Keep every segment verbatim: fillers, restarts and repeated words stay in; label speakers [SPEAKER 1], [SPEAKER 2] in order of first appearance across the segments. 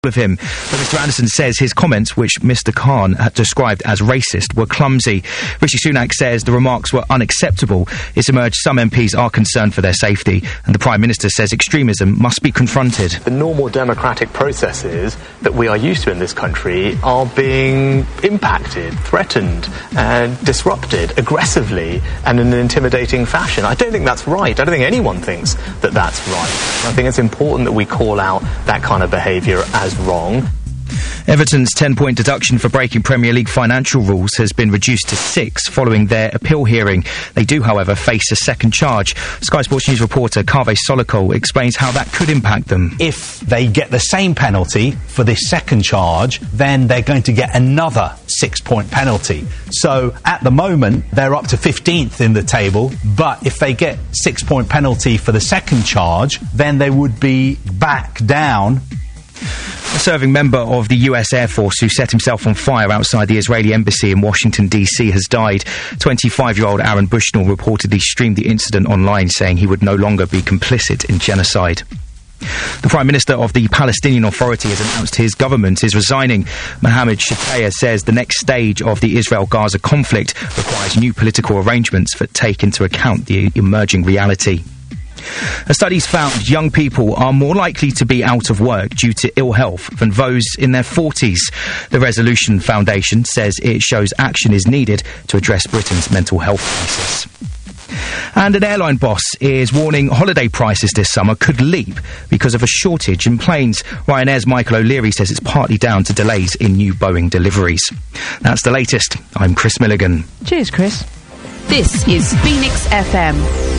[SPEAKER 1] of him. But Mister Anderson says his comments, which Mister Khan had described as racist, were clumsy. Rishi Sunak says the remarks were unacceptable. It's emerged some M Ps are concerned for their safety, and the Prime Minister says extremism must be confronted.
[SPEAKER 2] The normal democratic processes that we are used to in this country are being impacted, threatened, and disrupted aggressively and in an intimidating fashion. I don't think that's right. I don't think anyone thinks that that's right. I think it's important that we call out that kind of behaviour as wrong.
[SPEAKER 1] Everton's ten-point deduction for breaking Premier League financial rules has been reduced to six following their appeal hearing. They do, however, face a second charge. Sky Sports News reporter Kaveh Solokol explains how that could impact them.
[SPEAKER 3] If they get the same penalty for this second charge, then they're going to get another six-point penalty. So, at the moment, they're up to fifteenth in the table, but if they get six-point penalty for the second charge, then they would be back down.
[SPEAKER 1] A serving member of the U S Air Force who set himself on fire outside the Israeli embassy in Washington, D C has died. twenty-five-year-old Aaron Bushnell reportedly streamed the incident online, saying he would no longer be complicit in genocide. The Prime Minister of the Palestinian Authority has announced his government is resigning. Mohammed Shtayyeh says the next stage of the Israel-Gaza conflict requires new political arrangements that take into account the emerging reality. A study's found young people are more likely to be out of work due to ill health than those in their forties. The Resolution Foundation says it shows action is needed to address Britain's mental health crisis. And an airline boss is warning holiday prices this summer could leap because of a shortage in planes. Ryanair's Michael O'Leary says it's partly down to delays in new Boeing deliveries. That's the latest. I'm Chris Milligan.
[SPEAKER 4] Cheers, Chris.
[SPEAKER 5] This is Phoenix F M.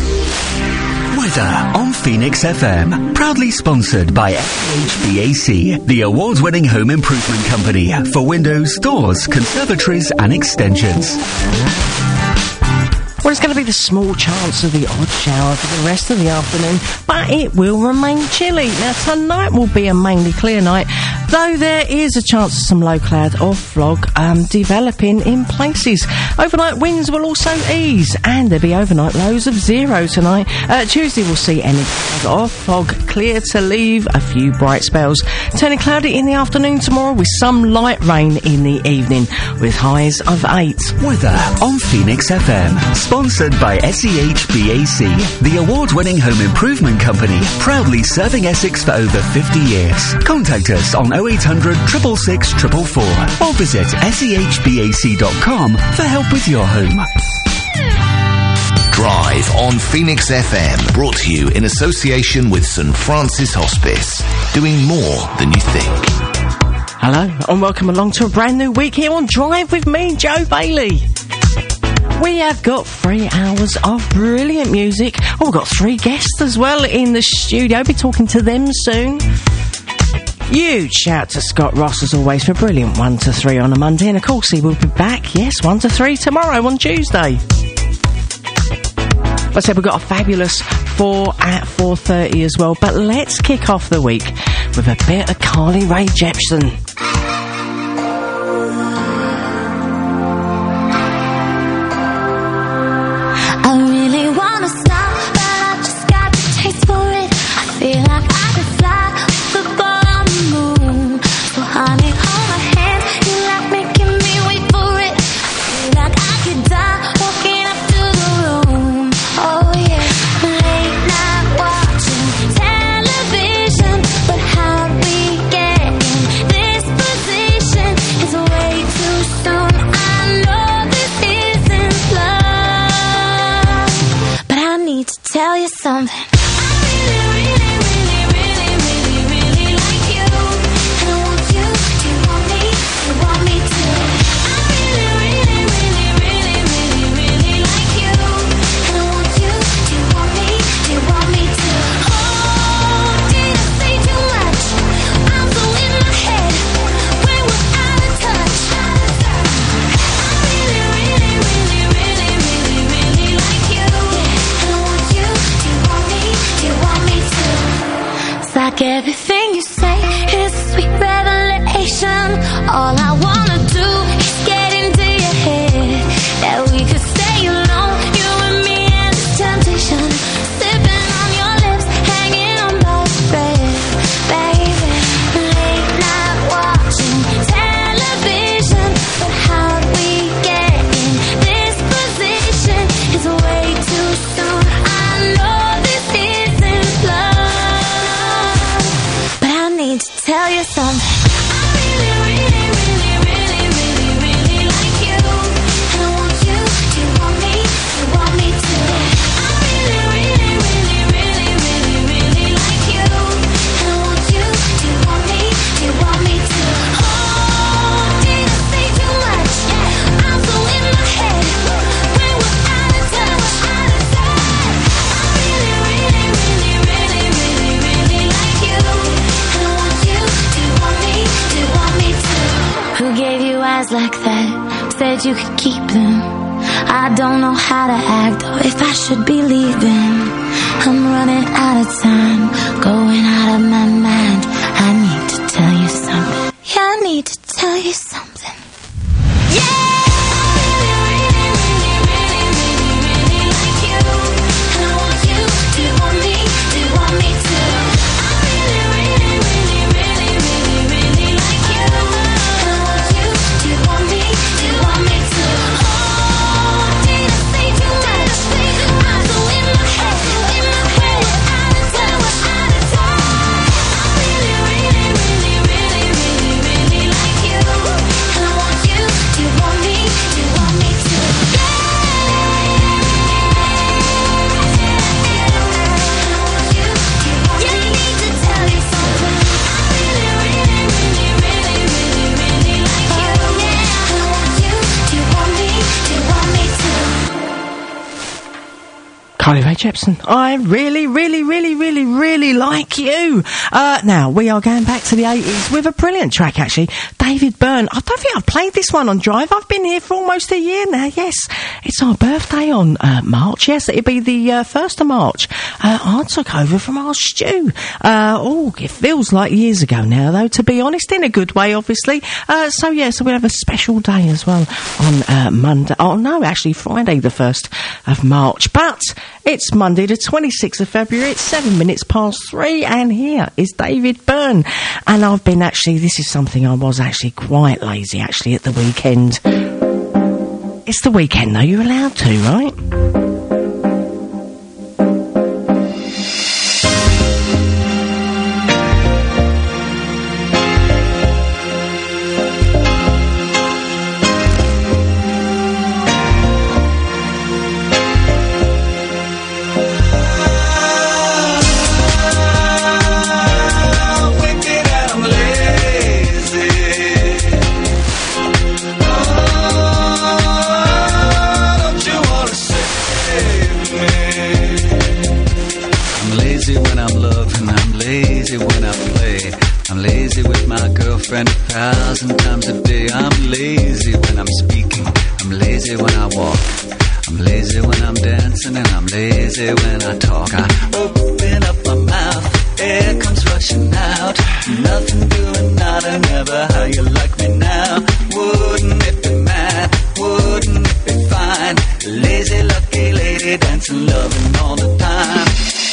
[SPEAKER 6] Weather on Phoenix F M. Proudly sponsored by H V A C, the award-winning home improvement company for windows, doors, conservatories and extensions.
[SPEAKER 4] Well, it's going to be the small chance of the odd shower for the rest of the afternoon, but it will remain chilly. Now, tonight will be a mainly clear night, though there is a chance of some low cloud or fog um, developing in places. Overnight winds will also ease, and there'll be overnight lows of zero tonight. Uh, Tuesday we'll see any cloud or fog clear to leave a few bright spells. Turning cloudy in the afternoon tomorrow with some light rain in the evening, with highs of eight.
[SPEAKER 6] Weather on Phoenix F M. Sponsored by S E H B A C, the award-winning home improvement company, proudly serving Essex for over fifty years. Contact us on oh eight hundred, six six six, four four four or visit S E H B A C dot com for help with your home.
[SPEAKER 7] Drive on Phoenix F M, brought to you in association with St Francis Hospice, doing more than you think.
[SPEAKER 4] Hello, and welcome along to a brand new week here on Drive with me, Joe Bailey. We have got three hours of brilliant music. Oh, we've got three guests as well in the studio. I'll be talking to them soon. Huge shout to Scott Ross, as always, for a brilliant one to three on a Monday. And, of course, he will be back, yes, one to three tomorrow on Tuesday. Like I said, we've got a fabulous four at four thirty as well. But let's kick off the week with a bit of Carly Rae Jepsen.
[SPEAKER 8] Tell you something. Like everything you say is a sweet revelation. All I wanna do is get into your head. That we could stay alone, you and me and the temptation. Sipping on your lips, hanging on by a thread. Baby, late night tell you something. I really, really, really, really, really, really like you. And I want you to want me, to want me too. I really, really, really, really, really, really like you. And I want you to want me, to want me too. Oh, did I say too much? I'm so in my head. When we're out of touch, out of touch. I really, really, really, really, really, really like you. And I want you to want me, to want me too. Who gave you eyes like that? Said you could keep them. I don't know how to act or if I should be leaving. I'm running out of time, going out of my mind. I need to tell you something. Yeah, I need to tell you something. Yeah!
[SPEAKER 4] Carly Rae Jepsen, I really, really, really, really, really like you. Uh, now, we are going back to the eighties with a brilliant track, actually. David Byrne. I don't think I've played this one on Drive. I've been here for almost a year now, yes. It's our birthday on uh, March, yes. It'll be the uh, first of March. Uh, I took over from our Stu. Uh, oh, it feels like years ago now, though, to be honest, in a good way, obviously. Uh, so, yeah, so we'll have a special day as well on uh, Monday. Oh, no, actually, Friday the first of March. But it's Monday the twenty-sixth of February, it's seven minutes past three, and here is David Byrne. And I've been actually, this is something I was actually quite lazy, actually, at the weekend. It's the weekend, though, you're allowed to, right?
[SPEAKER 9] A thousand times a day. I'm lazy when I'm speaking, I'm lazy when I walk, I'm lazy when I'm dancing, and I'm lazy when I talk. I open up my mouth, air comes rushing out, nothing doing, nada, never. How you like me now? Wouldn't it be mad? Wouldn't it be fine? Lazy, lucky lady, dancing, loving all the time.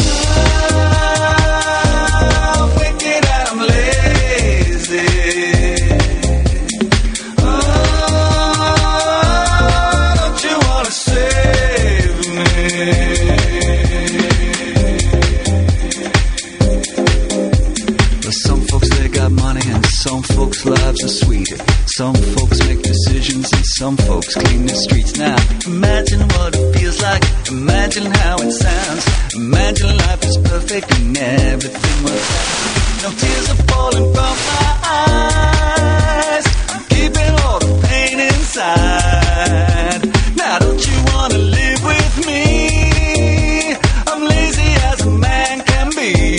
[SPEAKER 9] Oh, wicked, I'm lazy. Some folks' lives are sweeter. Some folks make decisions and some folks clean the streets. Now, imagine what it feels like. Imagine how it sounds. Imagine life is perfect and everything works out. No tears are falling from my eyes. I'm keeping all the pain inside. Now, don't you want to live with me? I'm lazy as a man can be.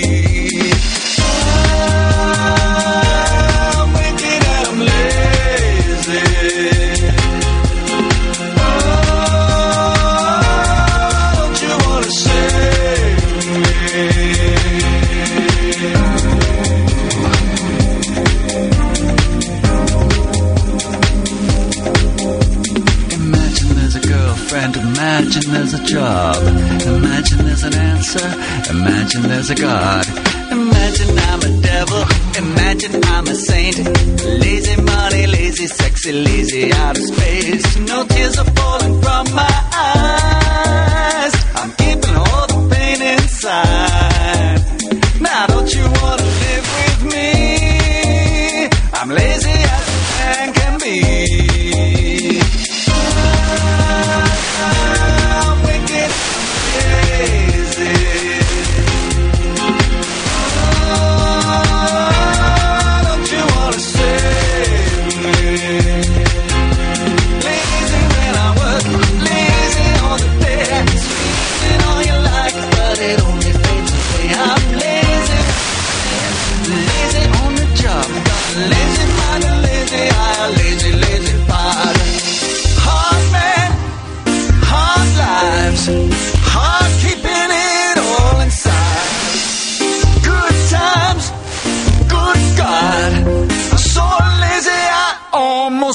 [SPEAKER 9] Imagine there's a job, imagine there's an answer, imagine there's a God. Imagine I'm a devil, imagine I'm a saint. Lazy money, lazy sexy, lazy out of space. No tears are falling from my eyes. I'm keeping all the pain inside. Now don't you wanna live with me?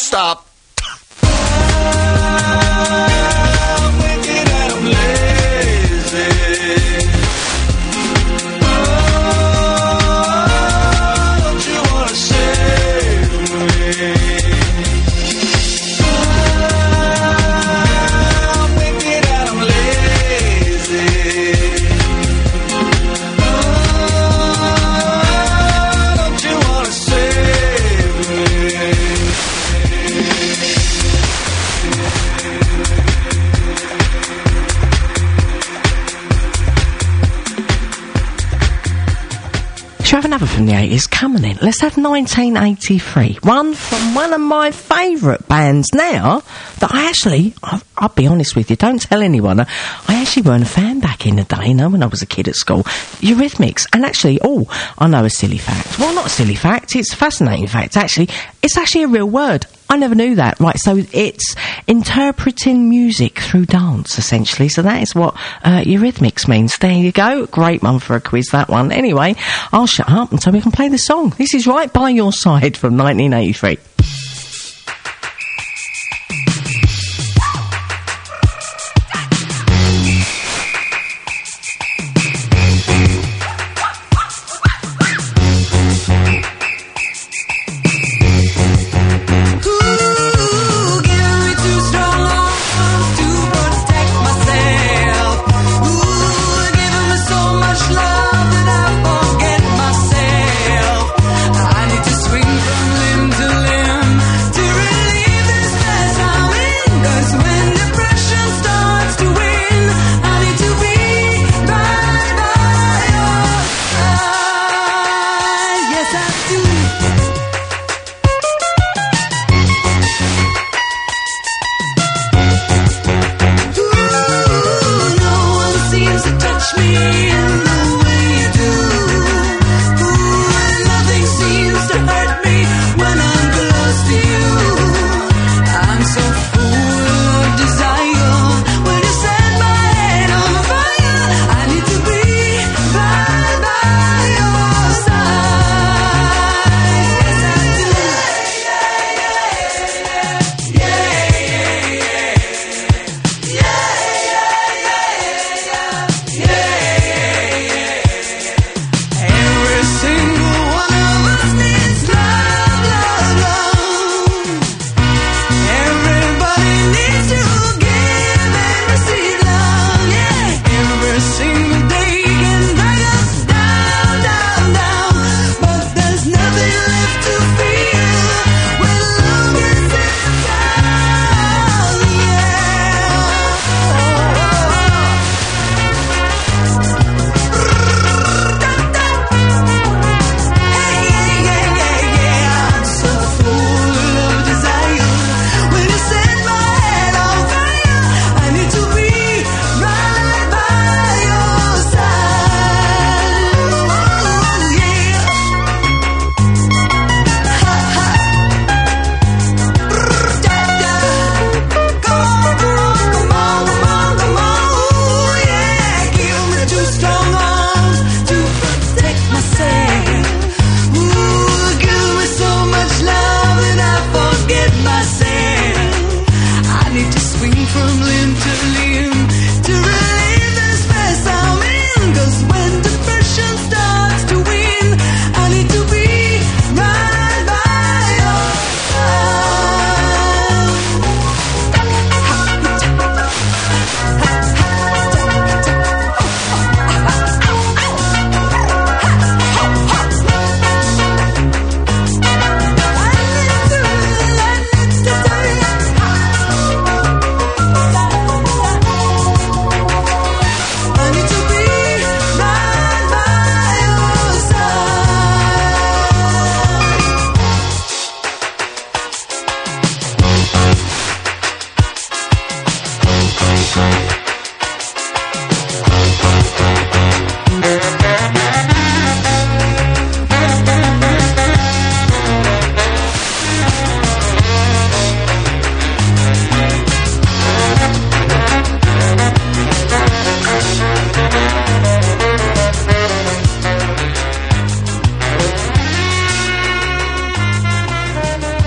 [SPEAKER 10] stop.
[SPEAKER 4] Shall we have another from the eighties? Coming in. Let's have nineteen eighty-three. One from one of my favourite bands now that I actually, I'll, I'll be honest with you, don't tell anyone. I, I actually weren't a fan back in the day, you know, when I was a kid at school. Eurythmics. And actually, oh, I know a silly fact. Well, not a silly fact. It's a fascinating fact, actually. It's actually a real word. I never knew that. Right, so it's interpreting music through dance, essentially. So that is what uh, Eurythmics means. There you go. Great one for a quiz, that one. Anyway, I'll shut up until we can play the song. This is Right By Your Side from nineteen eighty-three.
[SPEAKER 9] I need to swing from limb to limb.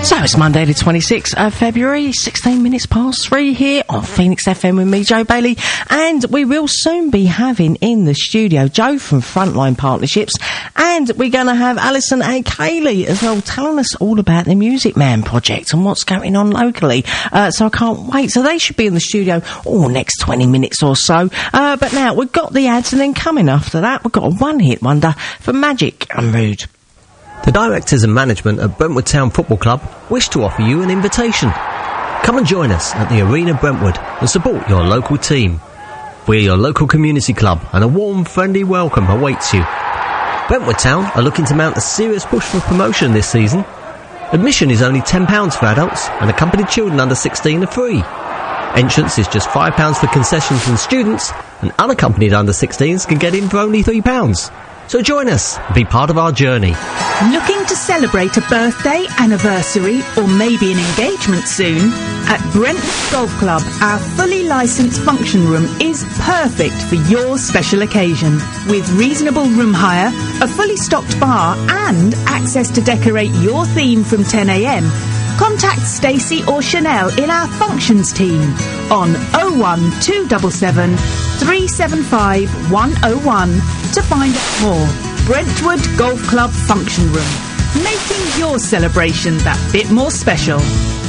[SPEAKER 4] So it's Monday the twenty-sixth of February, sixteen minutes past three here on Phoenix F M with me, Joe Bailey, and we will soon be having in the studio Joe from Frontline Partnerships, and we're going to have Alison and Kaylee as well telling us all about the Music Man project and what's going on locally. Uh, so I can't wait. So they should be in the studio all next twenty minutes or so. Uh, but now we've got the ads, and then coming after that we've got a one-hit wonder for Magic and Rude.
[SPEAKER 10] The directors and management at Brentwood Town Football Club wish to offer you an invitation. Come and join us at the Arena Brentwood and support your local team. We're your local community club and a warm, friendly welcome awaits you. Brentwood Town are looking to mount a serious push for promotion this season. Admission is only ten pounds for adults and accompanied children under sixteen are free. Entrance is just five pounds for concessions and students, and unaccompanied under sixteens can get in for only three pounds. So join us and be part of our journey.
[SPEAKER 11] Looking to celebrate a birthday, anniversary, or maybe an engagement soon? At Brentwood Golf Club, our fully licensed function room is perfect for your special occasion. With reasonable room hire, a fully stocked bar, and access to decorate your theme from ten a m, contact Stacey or Chanel in our functions team on oh one two seven seven, three seven five, one oh one to find out more. Brentwood Golf Club Function Room, making your celebration that bit more special.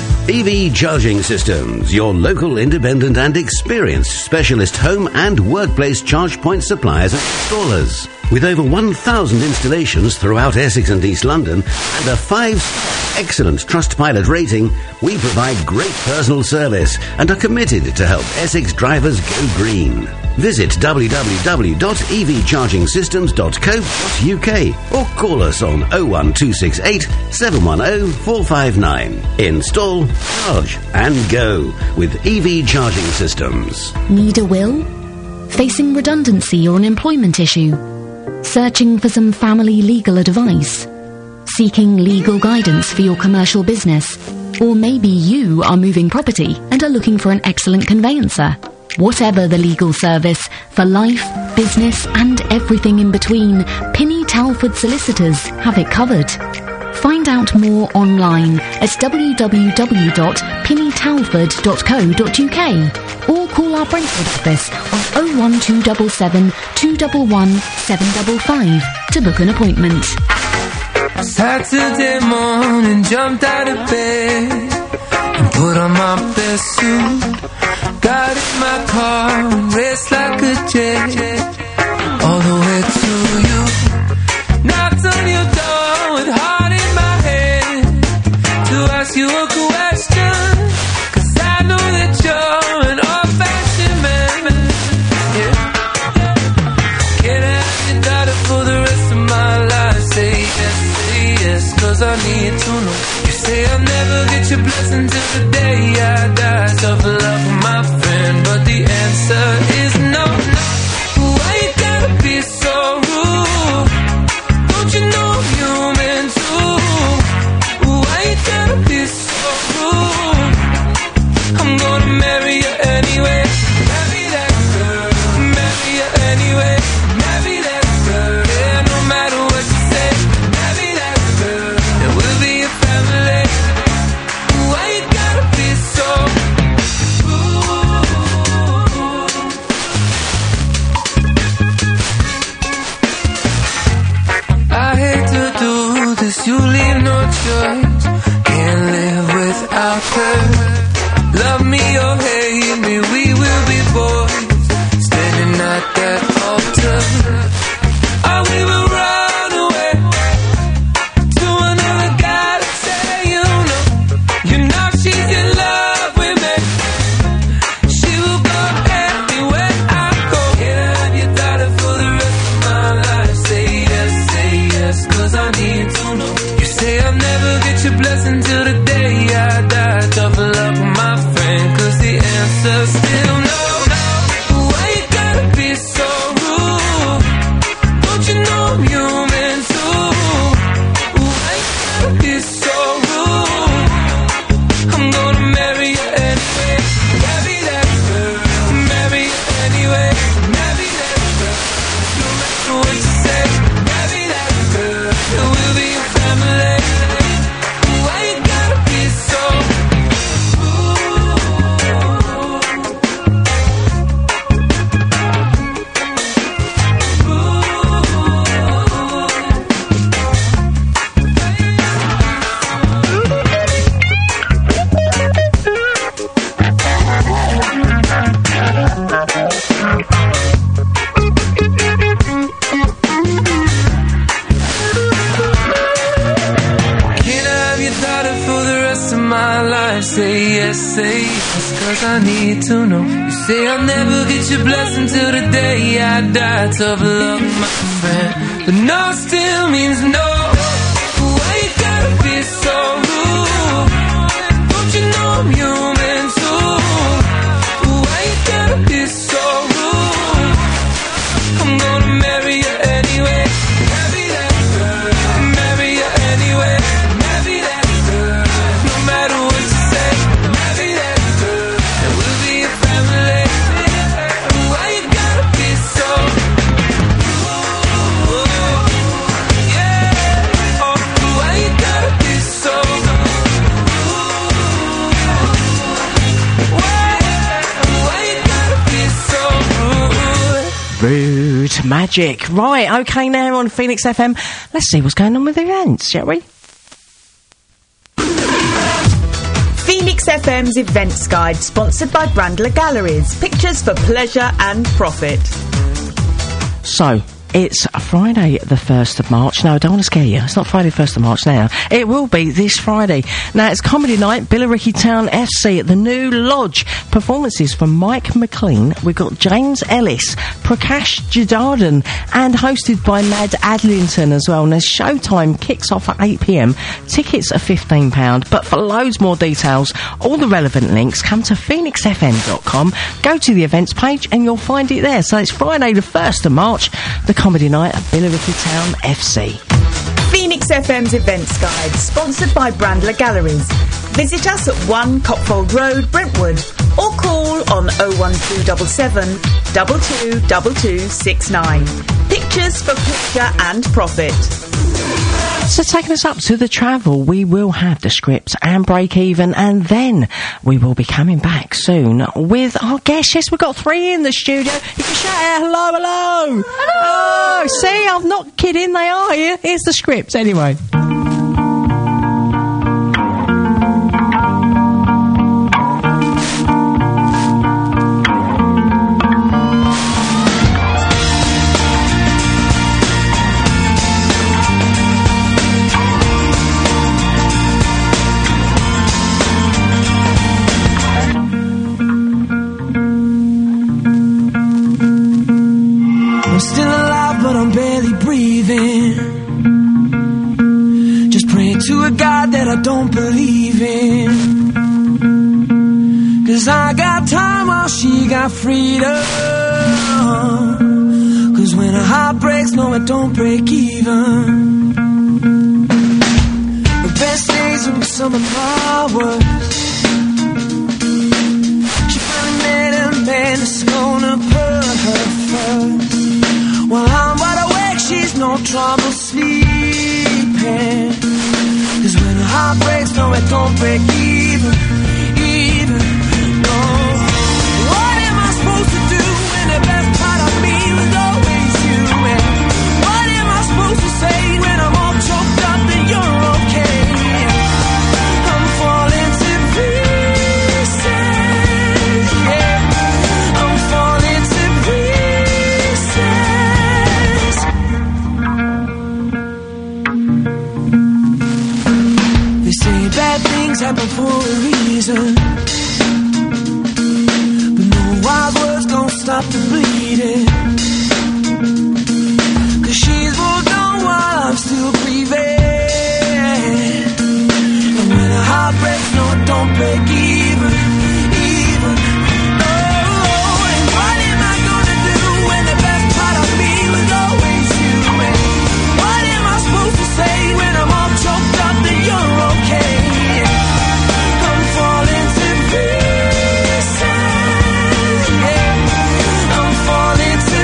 [SPEAKER 12] E V Charging Systems, your local independent and experienced specialist home and workplace charge point suppliers and installers. With over one thousand installations throughout Essex and East London and a five-star excellent Trustpilot rating, we provide great personal service and are committed to help Essex drivers go green. Visit w w w dot e v charging systems dot co dot u k or call us on oh one two six eight, seven one oh, four five nine. Install, charge and go with E V Charging Systems.
[SPEAKER 13] Need a will? Facing redundancy or an employment issue? Searching for some family legal advice? Seeking legal guidance for your commercial business? Or maybe you are moving property and are looking for an excellent conveyancer? Whatever the legal service, for life, business and everything in between, Pinny Talford Solicitors have it covered. Find out more online at w w w dot pinny talford dot co dot u k or call our Brentford office on oh one two seven seven, two one one, seven five five to book an appointment.
[SPEAKER 14] Saturday morning, jumped out of bed and put on my best suit. Got in my car and raced like a jet all the way to you. Knocked on your door with heart in my head to ask you a question, 'cause I know that you're an old-fashioned man. Yeah. Can I have your daughter for the rest of my life? Say yes, say yes, 'cause I need to know. You say I'll never get your blessing till the day I die. Tough love for my friend, but the answer is no, no. Why you gotta be so rude? Don't you know I'm human too? Why you gotta be so rude? I'm gonna marry you anyway. Marry that girl. Marry you anyway. Marry that girl. Yeah, no matter what you say. Marry that girl. And we'll be a family. Why you gotta be so I hate to do this, you leave no choice. Can't live without her. Love me or hate me, we will be boys, standing at that altar. Or we will run away to another guy to say you know, you know she's in love with me. She will go everywhere I go. Can I have your daughter for the rest of my life? Say yes, say yes, 'cause I need to know. You say I'll never get your blessing till the day I die. Tough love for my friend, 'cause the answer's still no, no. Why you gotta be so rude? Don't you know I'm human too? Why you gotta be so rude? I'm gonna marry you anyway. Marry that girl. Marry you anyway. Marry that girl. No matter what you say. Marry that girl. And we'll be a family. Why you gotta say yes, say yes, cause I need to know. You say I'll never get your blessing till the day I die. Tough love, my friend, but no still means no. Why you gotta be so rude? Don't you know I'm human too? Why you gotta be so rude? I'm gonna marry you anyway. Marry that girl. Marry you anyway. Marry that girl. No matter what you say. Marry that girl. And we'll be a family. Why you gotta be so rude? Yeah. Oh, why you gotta be so rude? Why? Why you gotta be so rude?
[SPEAKER 4] Rude magic. Right, okay, now on Phoenix F M, let's see what's going on with the events, shall we?
[SPEAKER 11] Phoenix F M's Events Guide, sponsored by Brandler Galleries. Pictures for pleasure and profit.
[SPEAKER 4] So, it's Friday the first of March. No, I don't want to scare you. It's not Friday the first of March now. It will be this Friday. Now, it's Comedy Night, Billericay Town F C at the New Lodge. Performances from Mike McLean. We've got James Ellis, Prakash Jadardhan, and hosted by Mad Adlington as well. And the showtime kicks off at eight p m. Tickets are fifteen pounds. But for loads more details, all the relevant links, come to phoenix f m dot com, go to the events page, and you'll find it there. So it's Friday the first of March, the Comedy Night at Billericay Town F C.
[SPEAKER 11] Phoenix F M's Events Guide, sponsored by Brandler Galleries. Visit us at one Copfold Road, Brentwood, or call on oh one two seven seven, two two two two six nine. Pictures for pleasure and profit.
[SPEAKER 4] So taking us up to the travel, we will have the scripts and break even, and then we will be coming back soon with our guests. Yes, we've got three in the studio. You can shout out hello, hello. Hello. Oh, see, I'm not kidding, they are here. Here's the scripts anyway.
[SPEAKER 14] I'm still alive, but I'm barely breathing. Just praying to a God that I don't believe in. Cause I got time while she got freedom. Cause when a heart breaks, no, it don't break even. The best days will be some of my worst. She finally met a man that's gonna put her first. While I'm wide awake, she's no trouble sleeping. Cause when her heart breaks, no, it don't break even, even, no. What am I supposed to do when the best part of me was always you? And what am I supposed to say when I'm all choked up that you're okay? I'm falling to pieces, yeah. I'm falling to pieces. They say bad things happen for a reason, but no wild words gon' stop the bleeding. Cause she's moved on while I'm still breathing. And when a heart breaks, no, it don't break even, even, no. And what am I gonna do when the best part of me was always you? And what am I supposed to say when I'm all choked up that you're okay? I'm falling to pieces, yeah. I'm falling to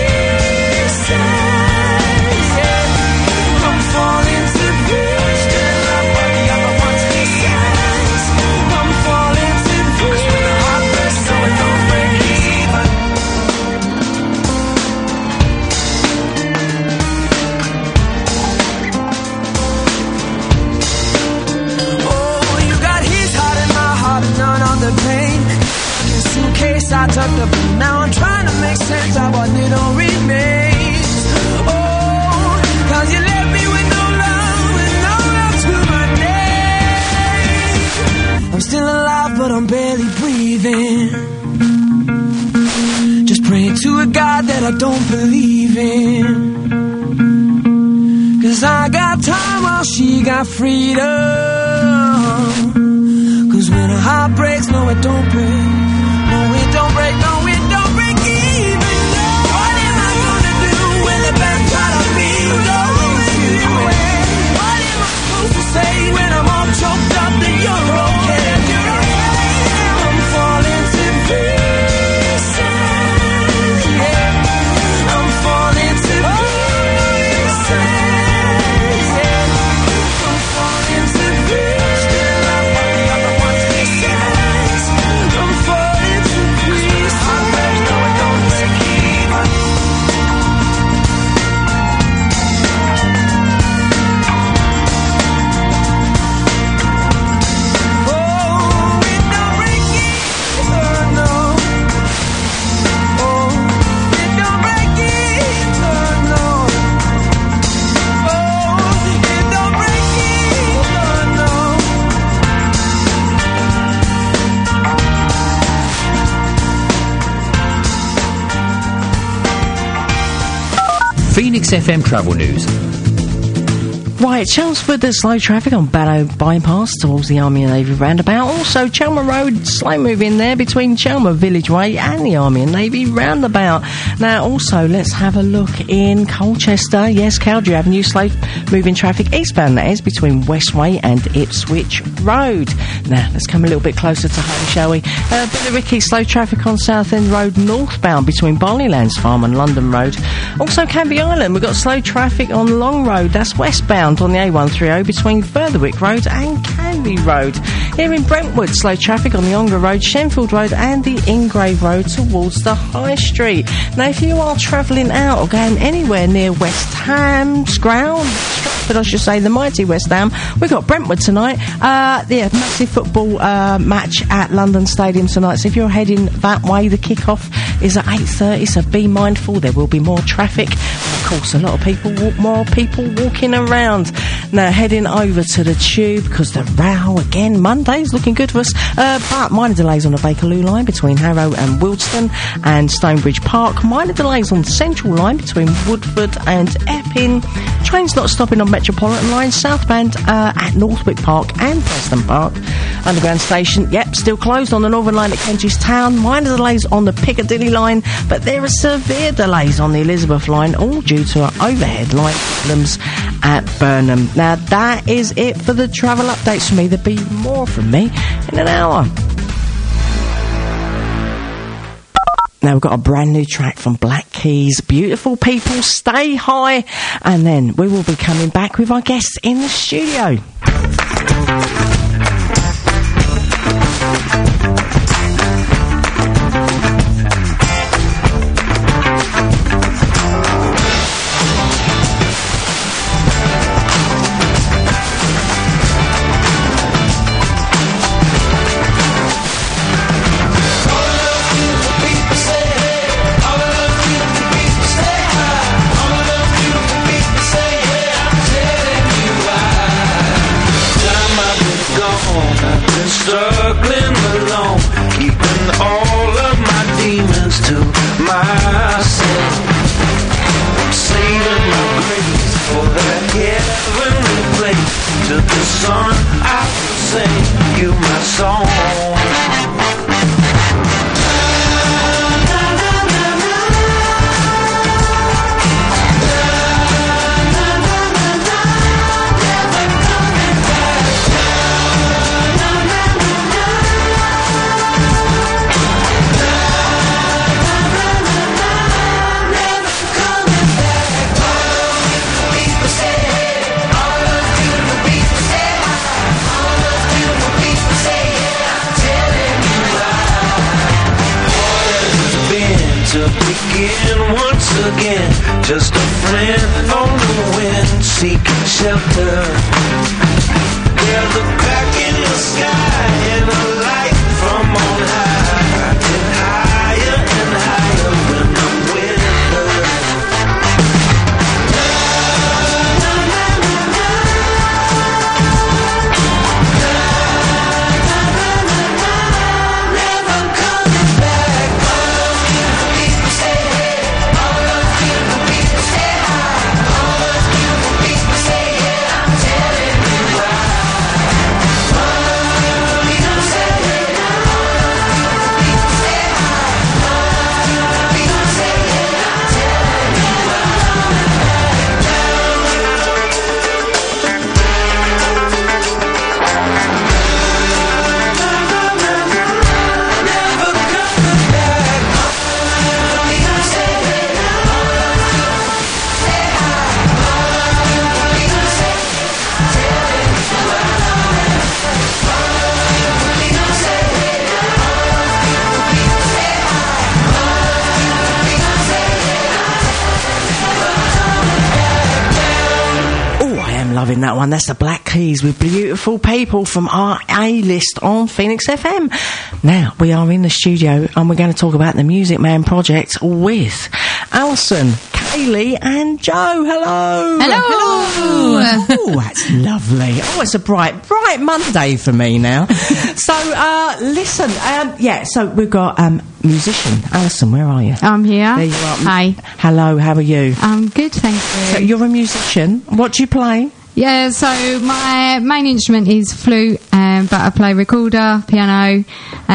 [SPEAKER 14] pieces, yeah. I'm falling to pieces. Still love what the other ones pieces. I'm falling to pieces. Cause when the heart breaks, so it don't break even. Oh, you got his heart and my heart and none of the pain. In suitcase I tucked up and now I'm trying to make sense of what little remains. Oh, cause you left me with no love and no love to my name. I'm still alive. to a God that I don't believe in. Cause I got time while she got freedom. Cause when a heart breaks, no it don't break. No it don't break, no it don't break even. What am I gonna do when the band try to be going away? What am I supposed to say when I'm all choked up that you're okay? I'm falling to pieces. Yeah. I'm falling to pieces. Yeah. I'm falling to pieces. Still I want the other one's pieces. I'm falling to pieces. I know it don't break even.
[SPEAKER 15] Phoenix F M Travel News.
[SPEAKER 4] Right, Chelmsford, there's slow traffic on Barrow Bypass towards the Army and Navy roundabout. Also, Chelmer Road, slow moving there between Chelmer Village Way and the Army and Navy roundabout. Now, also, let's have a look in Colchester. Yes, Cowdrey Avenue, slow moving traffic eastbound, that is, between Westway and Ipswich Road. Now, let's come a little bit closer to home, shall we? Uh, Billericay, slow traffic on Southend Road northbound between Barleylands Farm and London Road. Also, Canby Island, we've got slow traffic on Long Road, that's westbound on the A one thirty between Furtherwick Road and Canby Road. Here in Brentwood, slow traffic on the Ongar Road, Shenfield Road and the Ingrave Road towards the High Street. Now, if you are travelling out or going anywhere near West Ham's ground, Stratford I should say, the mighty West Ham, we've got Brentwood tonight. Uh, yeah, massive football uh, match at London Stadium tonight. So if you're heading that way, the kick-off is at eight thirty, so be mindful, there will be more traffic. Of course, a lot of people walk, more people walking around. Now, heading over to the Tube, because the row again, Monday's looking good for us, uh, but minor delays on the Bakerloo line between Harrow and Wilston and Stonebridge Park. Minor delays on Central line between Woodford and Epping. Trains not stopping on Metropolitan line, southbound uh, at Northwick Park and Preston Park. Underground station, yep, still closed on the Northern line at Kentish Town. Minor delays on the Piccadilly line, but there are severe delays on the Elizabeth line, all due to overhead line problems at Burnham. Now, that is it for the travel updates from me. There'll be more from me in an hour. Now, we've got a brand new track from Black Keys. Beautiful people, stay high. And then we will be coming back with our guests in the studio.
[SPEAKER 14] Struggling alone, keeping all of my demons to myself. I'm saving my grace for that heavenly place. To the sun I will sing you my song. To begin once again, just a friend on the wind, seeking shelter. There's a crack in the sky and a light from on high, and higher and higher when the wind never coming back. People say
[SPEAKER 4] that one. That's the Black Keys with Beautiful People from our A-list on Phoenix F M. Now, we are in the studio and we're going to talk about the Music Man project with Alison, Kaylee and Joe. Hello.
[SPEAKER 15] Hello.
[SPEAKER 4] Hello. Oh, that's lovely. Oh, it's a bright, bright Monday for me now. So, uh, listen, um, yeah, so we've got um, musician. Alison, where are you?
[SPEAKER 15] I'm here.
[SPEAKER 4] There you are.
[SPEAKER 15] Hi.
[SPEAKER 4] Hello, how are you?
[SPEAKER 15] I'm good, thank you.
[SPEAKER 4] So you're a musician. What do you play?
[SPEAKER 15] Yeah, so my main instrument is flute, um, but I play recorder, piano,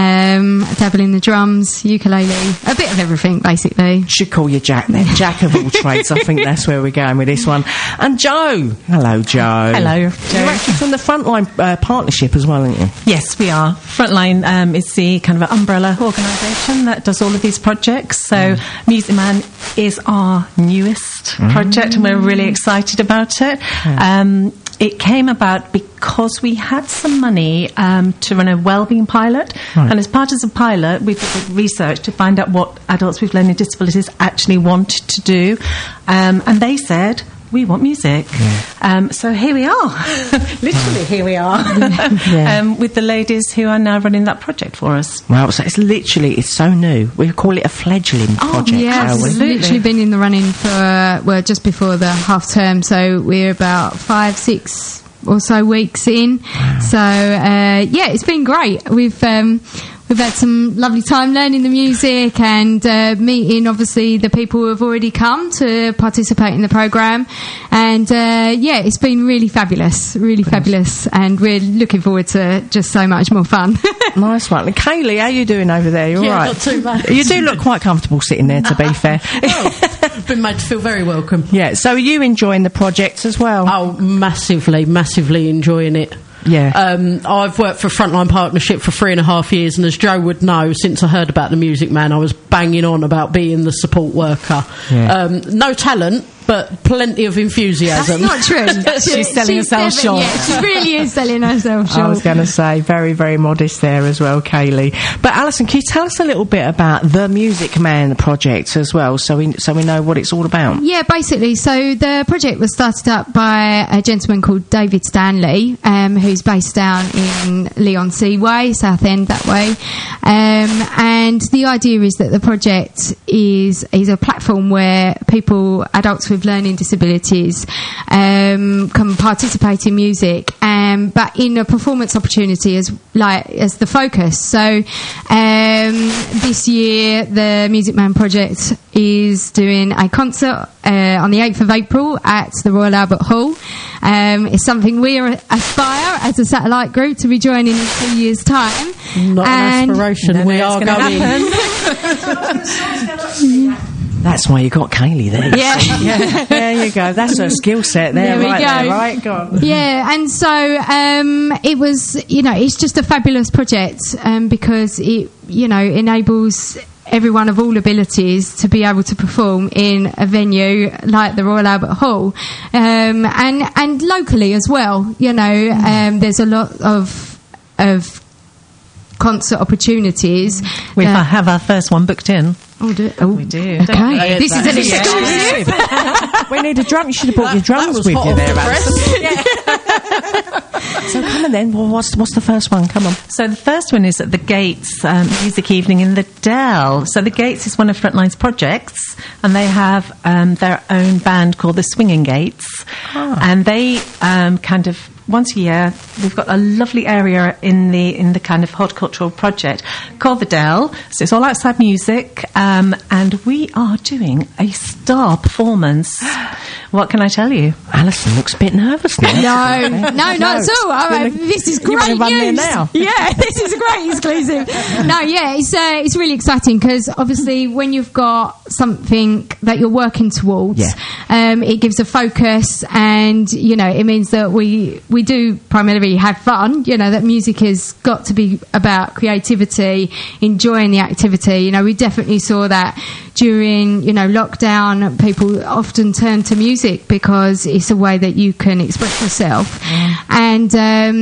[SPEAKER 15] um, dabble in the drums, ukulele, a bit of everything, basically.
[SPEAKER 4] Should call you Jack then. Jack of all trades. I think that's where we're going with this one. And Joe. Hello, Joe.
[SPEAKER 16] Hello, Joe.
[SPEAKER 4] You're actually from the Frontline uh, Partnership as well, aren't you?
[SPEAKER 16] Yes, we are. Frontline um, is the kind of umbrella organisation that does all of these projects. So mm. Music Man is our newest mm. project, and we're really excited about it. Yeah. Um, It came about because we had some money um, to run a wellbeing pilot, right. and as part of the pilot, we did research to find out what adults with learning disabilities actually wanted to do, um, and they said, we want music. Yeah. Um, so here we are. Literally, here we are. Yeah. um, with the ladies who are now running that project for us.
[SPEAKER 4] Wow, so it's literally, it's so new. We call it a fledgling
[SPEAKER 15] oh,
[SPEAKER 4] project.
[SPEAKER 15] Yeah, it's literally been in the running for, uh, well, just before the half term. So we're about five, six or so weeks in. Wow. So, uh, yeah, it's been great. We've... Um, We've had some lovely time learning the music and uh, meeting, obviously, the people who have already come to participate in the programme. And, uh, yeah, it's been really fabulous, really fabulous. And we're looking forward to just so much more fun.
[SPEAKER 4] Nice one. And Kaylee, how are you doing over there? You all
[SPEAKER 17] yeah,
[SPEAKER 4] right?
[SPEAKER 17] Not too bad.
[SPEAKER 4] You do look quite comfortable sitting there, to be fair.
[SPEAKER 17] Well, I've been made to feel very welcome.
[SPEAKER 4] Yeah, so are you enjoying the project as well?
[SPEAKER 17] Oh, massively, massively enjoying it.
[SPEAKER 4] Yeah.
[SPEAKER 17] Um, I've worked for Frontline Partnership for three and a half years, and as Joe would know, since I heard about the Music Man, I was banging on about being the support worker. Yeah. Um, no talent, but plenty of enthusiasm.
[SPEAKER 15] That's not true.
[SPEAKER 16] She's she, selling she's herself
[SPEAKER 15] never,
[SPEAKER 16] short.
[SPEAKER 15] Yeah, she really is selling herself short.
[SPEAKER 4] I was going to say, very, very modest there as well, Kaylee. But Alison, can you tell us a little bit about the Music Man project as well, so we so we know what it's all about?
[SPEAKER 15] Yeah, basically. So the project was started up by a gentleman called David Stanley, um, who's based down in Leigh-on-Sea Way, Southend that way. Um, and the idea is that the project is is a platform where people, adults with learning disabilities, um, can participate in music, um, but in a performance opportunity as like as the focus. So um, this year, the Music Man project is doing a concert uh, on the eighth of April at the Royal Albert Hall. Um, it's something we aspire as a satellite group to be joining in two years' time.
[SPEAKER 17] Not
[SPEAKER 15] and
[SPEAKER 17] an aspiration, we are going.
[SPEAKER 4] That's why you got Kaylee there.
[SPEAKER 15] Yeah.
[SPEAKER 4] yeah. There you go. That's her skill set there.
[SPEAKER 15] There we
[SPEAKER 4] right
[SPEAKER 15] go.
[SPEAKER 4] There, right? Go on.
[SPEAKER 15] Yeah, and so um, it was, you know, it's just a fabulous project um, because it, you know, enables everyone of all abilities to be able to perform in a venue like the Royal Albert Hall, um, and and locally as well. You know, um, there's a lot of of concert opportunities.
[SPEAKER 16] We uh, have our first one booked in.
[SPEAKER 15] Oh, do, oh.
[SPEAKER 16] we do.
[SPEAKER 15] Okay, this is an exclusive.
[SPEAKER 4] We need a drum. You should have brought that, your drums with you there, Alison. Yeah. So come on then. Well, what's what's the first one? Come on.
[SPEAKER 16] So the first one is at the Gates um, Music Evening in the Dell. So the Gates is one of Frontline's projects, and they have um, their own band called the Swinging Gates, ah. and they um, kind of. Once a year, we've got a lovely area in the in the kind of horticultural project called the Dell. So it's all outside music, um, and we are doing a star performance. What can I tell you?
[SPEAKER 4] Alison looks a bit nervous now.
[SPEAKER 15] No, no, no, not at all. I mean, this is great
[SPEAKER 4] you run
[SPEAKER 15] news.
[SPEAKER 4] There now.
[SPEAKER 15] Yeah, this is a great exclusive. No, yeah, it's uh, it's really exciting because obviously when you've got something that you're working towards,
[SPEAKER 4] yeah.
[SPEAKER 15] um, it gives a focus, and you know it means that we we do primarily have fun. You know that music has got to be about creativity, enjoying the activity. You know we definitely saw that during you know lockdown. People often turn to music because it's a way that you can express yourself,
[SPEAKER 4] yeah.
[SPEAKER 15] and um,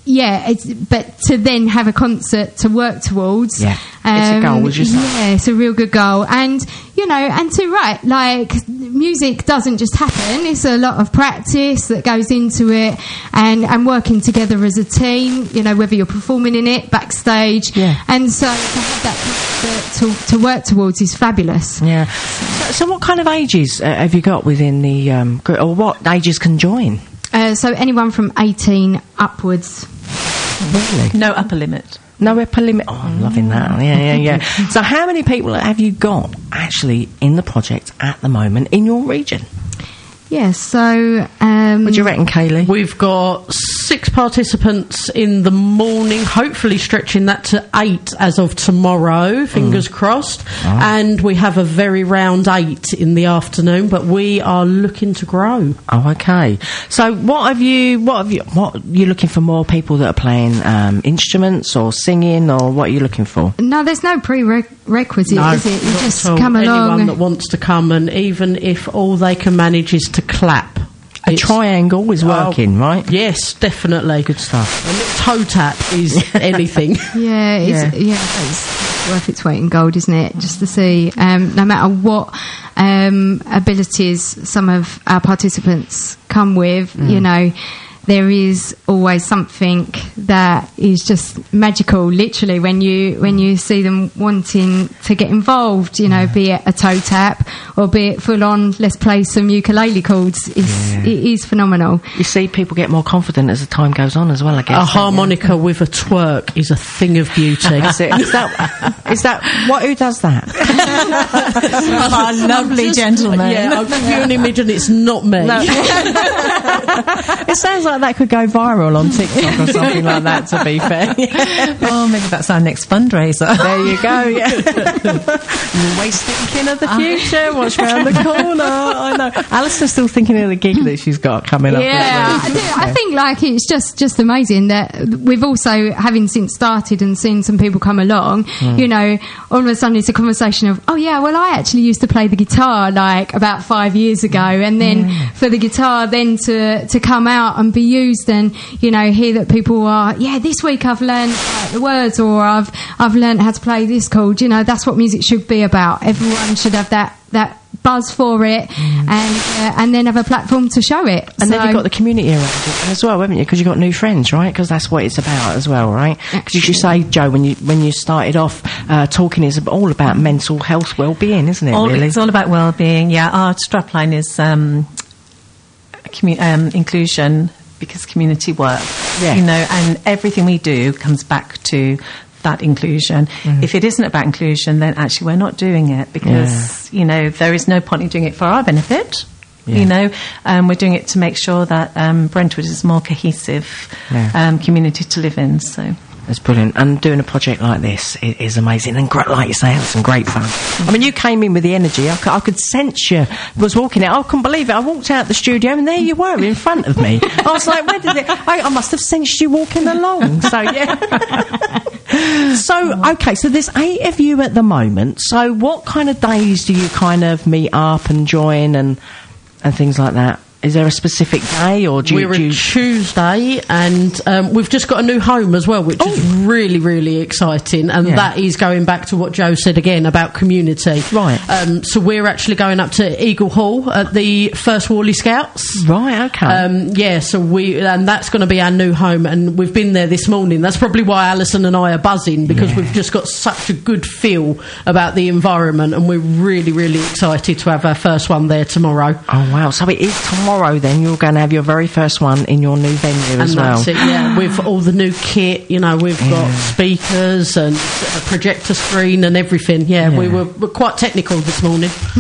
[SPEAKER 15] yeah, it's, but to then have a concert to work towards.
[SPEAKER 4] Yeah, it's a goal, would you say?
[SPEAKER 15] Yeah, it's a real good goal. And, you know, and to write, like, music doesn't just happen. It's a lot of practice that goes into it, and, and working together as a team, you know, whether you're performing in it, backstage.
[SPEAKER 4] Yeah.
[SPEAKER 15] And so to have that concert to, to work towards is fabulous.
[SPEAKER 4] Yeah. So, so what kind of ages uh, have you got within the, um, group, or what ages can join?
[SPEAKER 15] Uh, so anyone from eighteen upwards.
[SPEAKER 4] Really?
[SPEAKER 16] No upper limit.
[SPEAKER 4] No upper limit. Oh, I'm loving that. Yeah, yeah, yeah. So how many people have you got actually in the project at the moment in your region?
[SPEAKER 15] Yeah, so... Um,
[SPEAKER 4] what do you reckon, Kaylee?
[SPEAKER 17] We've got six participants in the morning, hopefully stretching that to eight as of tomorrow, fingers mm. crossed. Oh. And we have a very round eight in the afternoon, but we are looking to grow.
[SPEAKER 4] Oh, okay. So what have you... What have you... What, you looking for more people that are playing um, instruments or singing, or what are you looking for?
[SPEAKER 15] No, there's no prerequisite,
[SPEAKER 17] no,
[SPEAKER 15] is it? You just come
[SPEAKER 17] Anyone
[SPEAKER 15] along.
[SPEAKER 17] Anyone that wants to come, and even if all they can manage is to clap.
[SPEAKER 4] A it's, triangle is working,
[SPEAKER 17] oh,
[SPEAKER 4] right?
[SPEAKER 17] Yes, definitely.
[SPEAKER 4] Good stuff.
[SPEAKER 17] A little toe tap is anything.
[SPEAKER 15] Yeah, it's, yeah. yeah, it's worth its weight in gold, isn't it? Just to see, um, no matter what um, abilities some of our participants come with, mm. you know, there is always something that is just magical, literally, when you when you see them wanting to get involved, you know, yeah. be it a toe tap or be it full on, let's play some ukulele chords. It's, yeah. It is phenomenal.
[SPEAKER 4] You see people get more confident as the time goes on as well, I guess.
[SPEAKER 17] A harmonica yeah. with a twerk is a thing of beauty.
[SPEAKER 4] Is, it, is, that, is that... What, who does that?
[SPEAKER 16] Our lovely just, gentleman.
[SPEAKER 17] Yeah, I'll give you an image and it's not me.
[SPEAKER 4] No. It sounds like that could go viral on TikTok or something like that, to be fair.
[SPEAKER 16] Oh, maybe that's our next fundraiser.
[SPEAKER 4] There you go, yeah. You're always thinking of the future, what's round the corner. I know. Alistair's still thinking of the gig that she's got coming up.
[SPEAKER 15] Yeah, I, do, I think, like, it's just, just amazing that we've also, having since started and seen some people come along, mm. you know, all of a sudden it's a conversation of, oh yeah, well, I actually used to play the guitar, like, about five years ago, and then mm. for the guitar then to, to come out and be used, and you know, hear that people are, yeah, this week I've learned uh, the words, or I've I've learned how to play this chord. You know, that's what music should be about. Everyone should have that that buzz for it, mm. and uh, and then have a platform to show it.
[SPEAKER 4] And
[SPEAKER 15] so
[SPEAKER 4] then you've got the community around it as well, haven't you? Because you've got new friends, right? Because that's what it's about as well, right? Because you say, Joe, when you when you started off uh, talking, is all about mental health, well-being, isn't it?
[SPEAKER 16] All,
[SPEAKER 4] really,
[SPEAKER 16] it's all about well-being. Yeah, our strapline is um, commu- um, inclusion. Because community work,
[SPEAKER 4] yeah.
[SPEAKER 16] you know, and everything we do comes back to that inclusion. Mm. If it isn't about inclusion, then actually we're not doing it, because, yeah. you know, there is no point in doing it for our benefit. Yeah. You know, um, we're doing it to make sure that um, Brentwood is a more cohesive yeah. um, community to live in, so...
[SPEAKER 4] That's brilliant. And doing a project like this is, is amazing. And great, like you say, it's some great fun. Mm-hmm. I mean, you came in with the energy. I could, I could sense you was walking out. I couldn't believe it. I walked out the studio and there you were in front of me. I was like, where did it... I, I must have sensed you walking along. So, yeah. So, okay, so there's eight of you at the moment. So what kind of days do you kind of meet up and join and and things like that? Is there a specific day, or do you...
[SPEAKER 17] We're
[SPEAKER 4] do you...
[SPEAKER 17] a Tuesday, and um, we've just got a new home as well, which oh. is really, really exciting, and yeah. that is going back to what Joe said again about community.
[SPEAKER 4] Right.
[SPEAKER 17] Um, so we're actually going up to Eagle Hall at the First Whalley Scouts.
[SPEAKER 4] Right, okay.
[SPEAKER 17] Um, yeah, so we... And that's going to be our new home, and we've been there this morning. That's probably why Alison and I are buzzing, because yeah. we've just got such a good feel about the environment, and we're really, really excited to have our first one there tomorrow.
[SPEAKER 4] Oh, wow. So it is tomorrow. Then you're going to have your very first one in your new venue
[SPEAKER 17] and
[SPEAKER 4] as well.
[SPEAKER 17] That's it, yeah, with all the new kit, you know, we've yeah. got speakers and a projector screen and everything. Yeah, yeah. we were, were quite technical this morning.
[SPEAKER 4] so,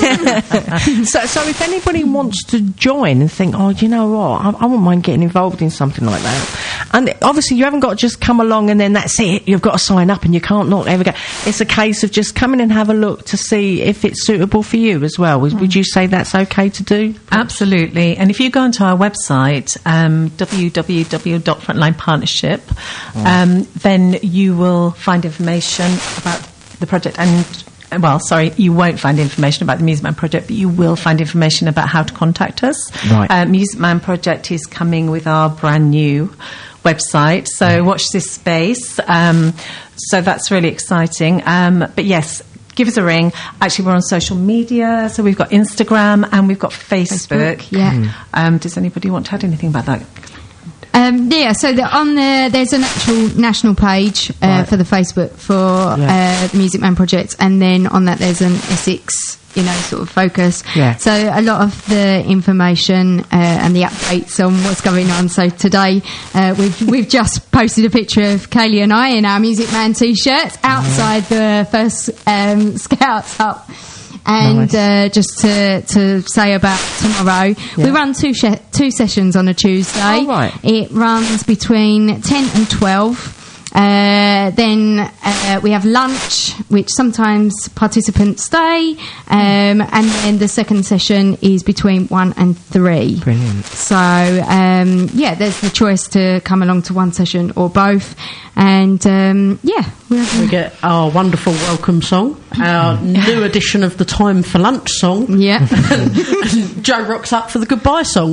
[SPEAKER 4] so if anybody wants to join and think, oh, you know what, I, I wouldn't mind getting involved in something like that. And obviously you haven't got to just come along and then that's it. You've got to sign up and you can't not ever go. It's a case of just coming and have a look to see if it's suitable for you as well. Would, mm. would you say that's okay to do?
[SPEAKER 16] Absolutely. And if you go onto our website, um, w w w dot frontline partnership, oh. um, then you will find information about the project. And, well, sorry, you won't find information about the Music Man project, but you will find information about how to contact us.
[SPEAKER 4] Right.
[SPEAKER 16] Uh, Music Man project is coming with our brand new website. So watch this space. Um, so that's really exciting. Um, but yes, give us a ring. Actually, we're on social media. So we've got Instagram and we've got Facebook.
[SPEAKER 15] Facebook, yeah. Mm.
[SPEAKER 16] Um, does anybody want to add anything about that?
[SPEAKER 15] Um, yeah, so the, on the, there's an actual national page uh,
[SPEAKER 4] Right.
[SPEAKER 15] for the Facebook for
[SPEAKER 4] Yeah.
[SPEAKER 15] uh, the Music Man project, and then on that there's an Essex, you know, sort of focus.
[SPEAKER 4] Yeah.
[SPEAKER 15] So a lot of the information uh, and the updates on what's going on. So today uh, we've we've just posted a picture of Kaylee and I in our Music Man t-shirts outside the first um, Scouts Hut. And
[SPEAKER 4] Nice.
[SPEAKER 15] uh, just to, to say about tomorrow, we
[SPEAKER 4] Yeah.
[SPEAKER 15] run two she- two sessions on a Tuesday.
[SPEAKER 4] Oh, right.
[SPEAKER 15] It runs between ten and twelve. Uh, then uh, we have lunch, which sometimes participants stay, um, and then the second session is between one and three.
[SPEAKER 4] Brilliant.
[SPEAKER 15] So um, yeah, there's the choice to come along to one session or both, and um, yeah, we have
[SPEAKER 17] We get our wonderful welcome song, our new edition of the Time for Lunch song.
[SPEAKER 15] Yeah.
[SPEAKER 17] And Joe rocks up for the goodbye song.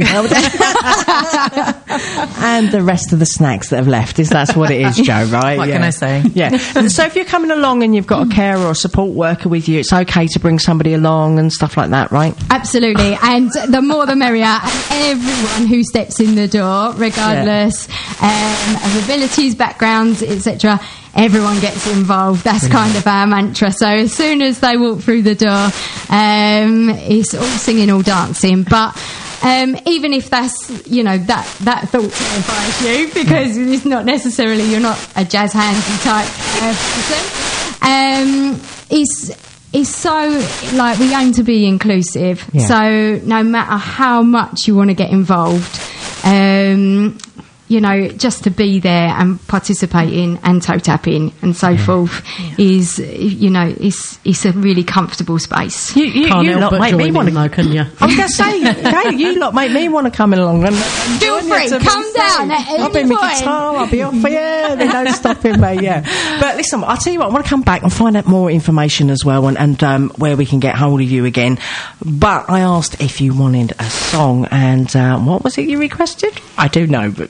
[SPEAKER 4] And the rest of the snacks that have left. Is that's what it is, Joe? Right?
[SPEAKER 16] What
[SPEAKER 4] yeah.
[SPEAKER 16] can I say?
[SPEAKER 4] Yeah. And so if you're coming along and you've got a carer or a support worker with you, it's okay to bring somebody along and stuff like that, right?
[SPEAKER 15] Absolutely, and the more the merrier. And everyone who steps in the door, regardless um, of abilities, backgrounds, et cetera, everyone gets involved. That's kind of our mantra. So as soon as they walk through the door, um, it's all singing, all dancing. But um, even if that's, you know, that that thought terrifies you, because it's not necessarily, you're not a jazz handsy type uh, person. Um, it's it's so, like, we aim to be inclusive.
[SPEAKER 4] Yeah.
[SPEAKER 15] So no matter how much you want to get involved, um, you know, just to be there and participating and toe tapping and so forth is, you know, it's it's a really comfortable space.
[SPEAKER 4] You, you,
[SPEAKER 17] Can't
[SPEAKER 4] you
[SPEAKER 17] help
[SPEAKER 4] lot
[SPEAKER 17] but
[SPEAKER 4] make me
[SPEAKER 17] join
[SPEAKER 4] want
[SPEAKER 17] in
[SPEAKER 4] to.
[SPEAKER 17] though, can you?
[SPEAKER 4] I was going to say, okay, you lot make me want to come along and, and
[SPEAKER 15] Feel
[SPEAKER 4] join you,
[SPEAKER 15] free,
[SPEAKER 4] to be
[SPEAKER 15] come
[SPEAKER 4] fair.
[SPEAKER 15] down at any
[SPEAKER 4] I'll bring my
[SPEAKER 15] point.
[SPEAKER 4] guitar, I'll be off for you. There's no stopping me. Yeah, but listen, I'll tell you what. I want to come back and find out more information as well, and, and um, where we can get hold of you again. But I asked if you wanted a song, and uh, what was it you requested? I do know, but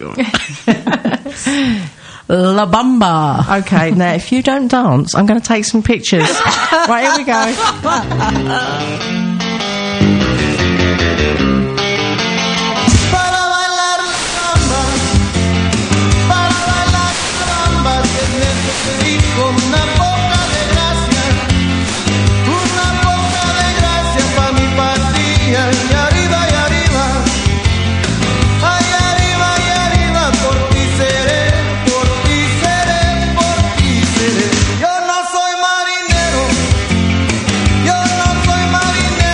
[SPEAKER 17] La Bamba.
[SPEAKER 4] okay. Now, if you don't dance, I'm going to take some pictures. Right, here we go.
[SPEAKER 18] Para bailar samba, para bailar samba, necesito una poca de gracia, una poca de gracia pa' mi patria. Y arriba, y arriba, ay, arriba, y arriba, por ti seré, por ti seré, por ti seré. Yo no soy marinero, yo no soy marinero.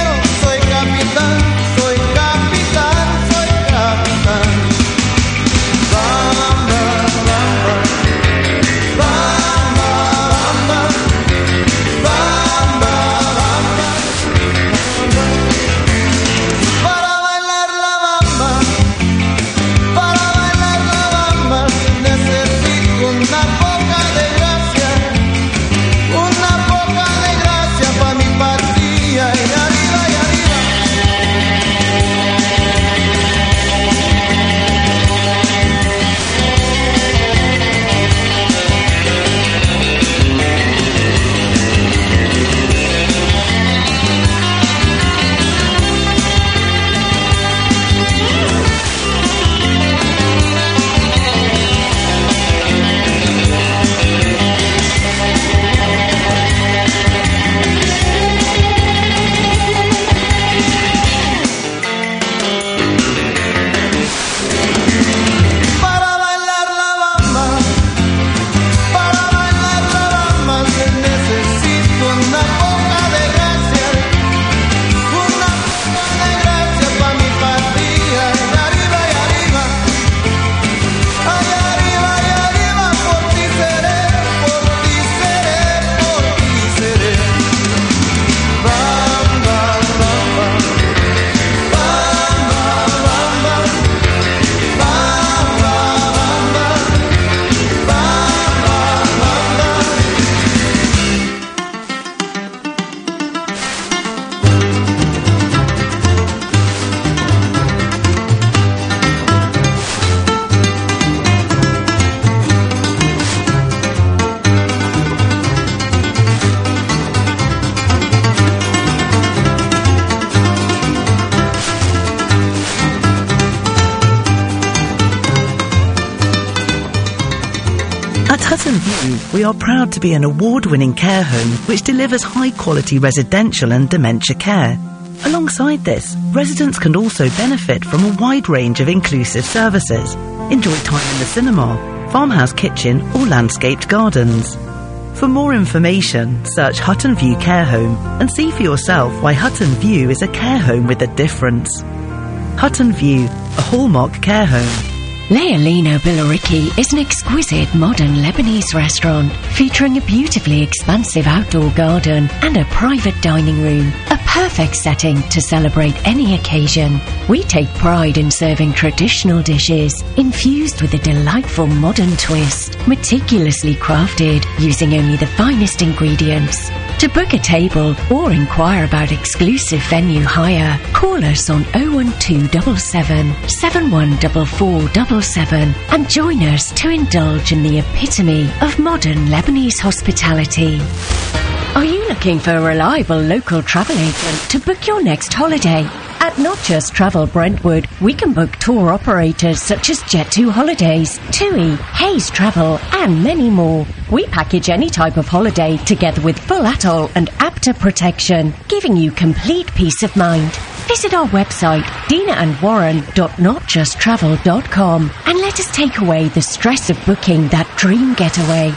[SPEAKER 19] At Hutton View, we are proud to be an award-winning care home which delivers high-quality residential and dementia care. Alongside this, residents can also benefit from a wide range of inclusive services. Enjoy time in the cinema, farmhouse kitchen or landscaped gardens. For more information, search Hutton View Care Home and see for yourself why Hutton View is a care home with a difference. Hutton View, a hallmark care home.
[SPEAKER 20] Leolino Billericay is an exquisite modern Lebanese restaurant featuring a beautifully expansive outdoor garden and a private dining room, a perfect setting to celebrate any occasion. We take pride in serving traditional dishes infused with a delightful modern twist, meticulously crafted using only the finest ingredients. To book a table or inquire about exclusive venue hire, call us on oh one two seven seven, seven one four four seven seven and join us to indulge in the epitome of modern Lebanese hospitality. Are you looking for a reliable local travel agent to book your next holiday? At Not Just Travel Brentwood, we can book tour operators such as Jet two Holidays, TUI, Hayes Travel, and many more. We package any type of holiday together with full atoll and APTA protection, giving you complete peace of mind. Visit our website, dina and warren dot not just travel dot com, and let us take away the stress of booking that dream getaway.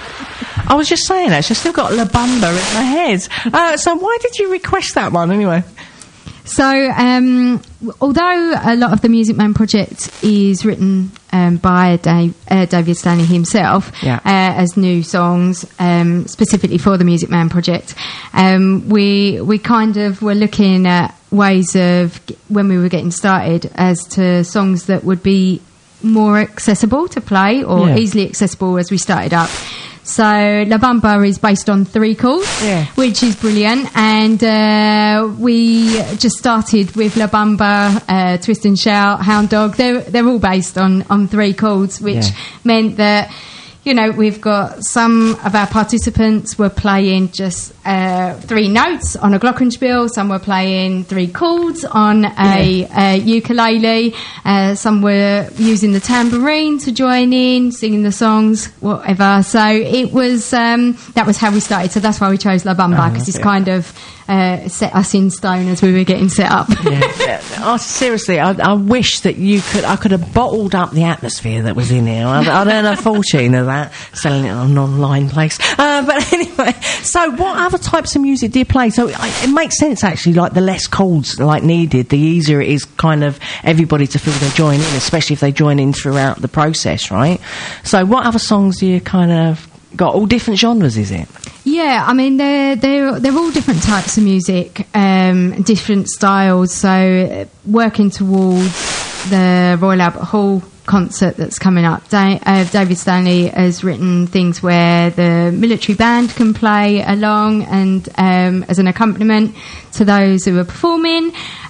[SPEAKER 4] I was just saying, actually, I've still got La Bamba in my head. Uh, so why did you request that one, anyway?
[SPEAKER 15] So, um, although a lot of the Music Man project is written um, by Dave, uh, David Stanley himself
[SPEAKER 4] Yeah.
[SPEAKER 15] uh, as new songs, um, specifically for the Music Man project, um, we we kind of were looking at ways of, when we were getting started, as to songs that would be more accessible to play or
[SPEAKER 4] Yeah.
[SPEAKER 15] easily accessible as we started up. So La Bamba is based on three chords,
[SPEAKER 4] Yeah.
[SPEAKER 15] which is brilliant. And uh, we just started with La Bamba, uh, Twist and Shout, Hound Dog. They're, they're all based on, on three chords, which
[SPEAKER 4] Yeah.
[SPEAKER 15] meant that, you know, we've got some of our participants were playing just uh, three notes on a glockenspiel, some were playing three chords on a, a ukulele, uh, some were using the tambourine to join in, singing the songs, whatever. So it was, um, that was how we started. So that's why we chose La Bamba, because it's
[SPEAKER 4] yeah.
[SPEAKER 15] kind of uh, set us in stone as we were getting set up.
[SPEAKER 4] Yeah. Oh, seriously, I, I wish that you could. I could have bottled up the atmosphere that was in here. I'd, I'd earn a fortune of that, selling it on an online place. Uh, but anyway, so what other types of music do you play? So I, it makes sense actually. Like the less chords like needed, the easier it is, kind of everybody to feel they join in, especially if they join in throughout the process, right? So what other songs do you kind of got? All different genres, is it?
[SPEAKER 15] Yeah, I mean they're they're they're all different types of music, um, different styles. So uh, working towards the Royal Albert Hall concert that's coming up, da- uh, David Stanley has written things where the military band can play along and um, as an accompaniment to those who are performing.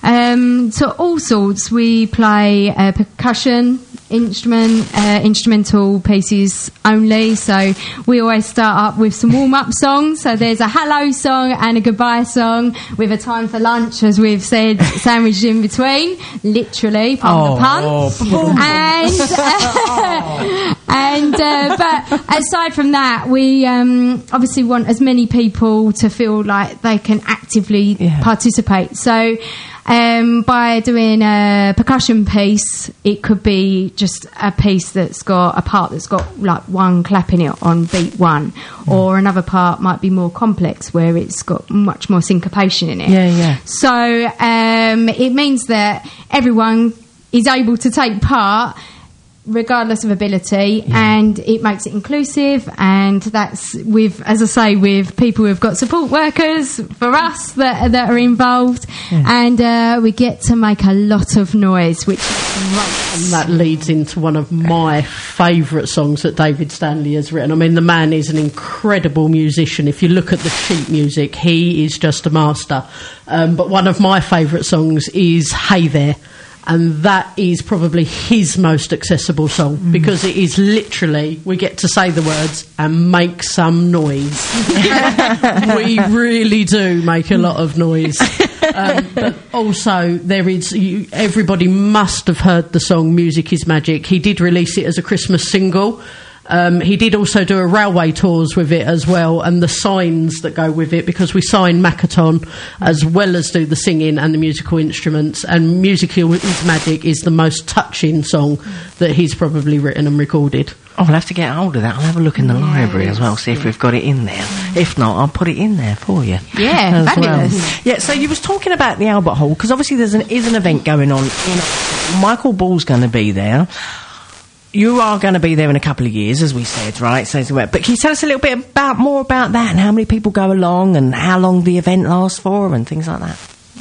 [SPEAKER 15] Um, so all sorts. We play uh, percussion, instrument, uh, instrumental pieces only. So we always start up with some warm-up songs. So there's a hello song and a goodbye song with a time for lunch, as we've said, sandwiched in between, literally, pardon the pun.
[SPEAKER 4] Oh,
[SPEAKER 15] and uh, and uh, but aside from that, we um, obviously want as many people to feel like they can actively participate. So um, by doing a percussion piece, it could be just a piece that's got a part that's got like one clap in it on beat one, mm. or another part might be more complex where it's got much more syncopation in it.
[SPEAKER 4] Yeah, yeah.
[SPEAKER 15] So um, it means that everyone is able to take part regardless of ability, yeah. and it makes it inclusive, and that's with, as I say, with people who've got support workers for us that, that are involved, yeah. and uh, we get to make a lot of noise, which is great.
[SPEAKER 17] And that leads into one of my favourite songs that David Stanley has written. I mean, the man is an incredible musician. If you look at the sheet music, he is just a master. Um, but one of my favourite songs is Hey There. And that is probably his most accessible song, mm. because it is literally, we get to say the words and make some noise. We really do make a lot of noise. Um, but also, there is, you, everybody must have heard the song Music is Magic. He did release it as a Christmas single. Um, he did also do a railway tours with it as well, and the signs that go with it, because we sign Makaton as well as do the singing and the musical instruments. And Musical is Magic is the most touching song that he's probably written and recorded.
[SPEAKER 4] Oh, I'll have to get hold of that. I'll have a look in the library as well, see if we've got it in there. If not, I'll put it in there for you.
[SPEAKER 15] Yeah,
[SPEAKER 4] as well.
[SPEAKER 15] fabulous.
[SPEAKER 4] Yeah, so you was talking about the Albert Hall, because obviously there's an is an event going on. In, Michael Ball's going to be there. You are going to be there in a couple of years, as we said, right? So, but can you tell us a little bit about more about that and how many people go along and how long the event lasts for and things like that?